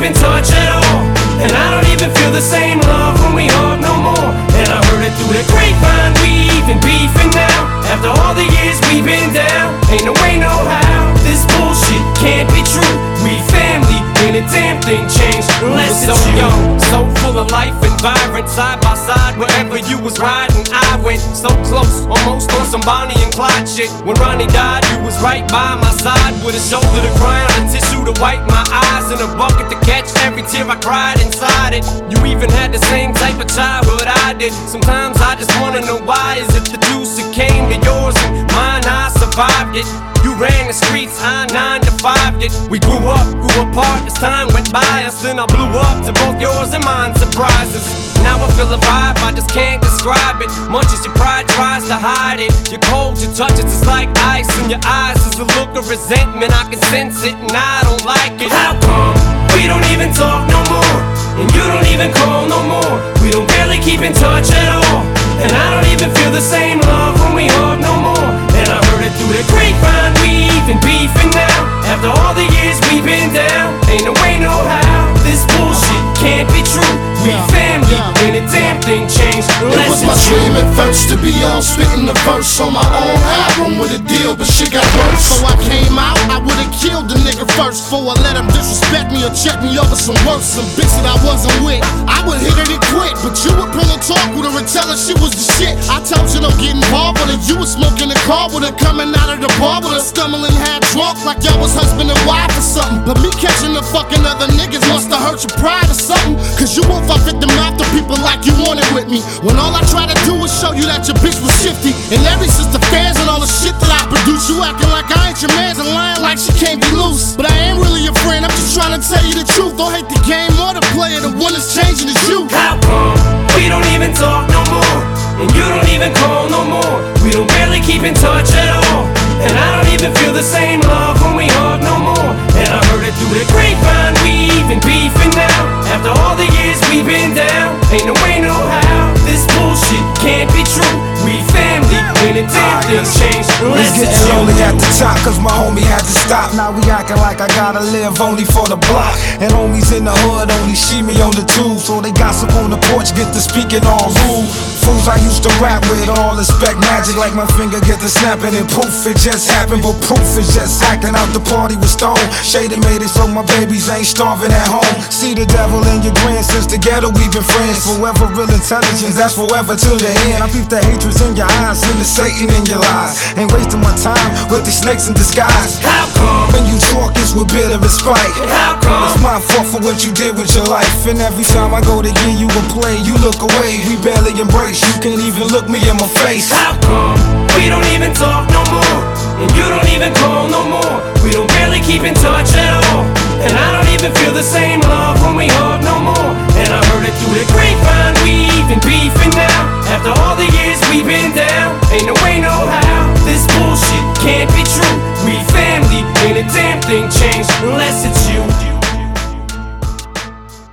in touch at all. And I don't even feel the same love when we hug no more. And I heard it through the grapevine, we even beefing now. After all the years we've been down, ain't no way, no how. This bullshit can't be true. We family, ain't a damn thing changed unless it's so young, so full of life and vibrant, side by side wherever you was riding. I went so close, almost on some Bonnie and Clyde shit. When Ronnie died, you was right by my side, with a shoulder to cry on, a tissue to wipe my eyes, and a bucket to catch every tear I cried inside it. You even had the same type of childhood I did. Sometimes I just wanna know why. Is it the deuce that came to yours and mine? I survived it. You ran the streets, I 9 to 5'd it. We grew up, grew apart as time went by us. Then I blew up to both yours and mine surprises. Now I feel a vibe, I just can't describe it. Much as your pride tries to hide it, you're cold, your touch is just like ice. In your eyes is a look of resentment, I can sense it and I don't like it. How come we don't even talk no more? And you don't even call no more. We don't barely keep in touch at all. And I don't even feel the same love when we hug no more. And I heard it through the grapevine, we even beefing now. After all the years we've been down, ain't no way, no how. This bullshit can't be true. We family, ain't a damn thing changed unless it was my dream at first to be on spitting the verse on my own album with a deal, but shit got worse. So I came out, I would've killed the nigga first before I let him disrespect me or check me over some worse. Some bitch that I wasn't with, I would hit it and quit. But you would pillow talk with her and tell her she was the shit. I told you don't get involved with her. You was smoking a car with her, coming out of the bar with her, stumbling half drunk like y'all was husband and wife or something. But me catching the fucking other niggas must've hurt your pride or something. Cause you won't fuck at the mouth to people like you wanted with me, when all I try to do is show you that your bitch was shifty. And every sister fairs and all the shit that I produce, you acting like I ain't your man's and lying like she can't be loose. But I ain't really your friend, I'm just trying to tell you the truth. Don't hate the game or the player, the one that's changing is you. How come we don't even talk no more? And you don't even call no more. We don't barely keep in touch at all. And I don't even feel the same love when we hug no more. And I heard it through the grapevine, we even beefing now. After all the years we've been down, ain't no way, no how. This bullshit can't be true. We family, ain't a damn thing changed unless it's getting lonely at the top, cause my homie had to stop. Now we acting like I gotta live only for the block. And homies in the hood only see me on the tube, so they gossip on the porch, get to speaking all rude. Fools I used to rap with all expect magic, like my finger get to snapping and poof, it just happened. But proof is just acting out the party with Stone. Shady made it so my babies ain't starving at home. See the devil in your grin, since together we've been friends. Forever real intelligence, that's forever till the end. I peep the hatred in your eyes and the Satan in your lies. Ain't wasting my time with the snakes in disguise. How come when you talk it's with bitter and spite? How come it's my fault for what you did with your life? And every time I go to give you a play, you look away. We barely embrace, you can't even look me in my face. How come we don't even talk no more? And you don't even call no more. We don't barely keep in touch at all. And I don't even feel the same love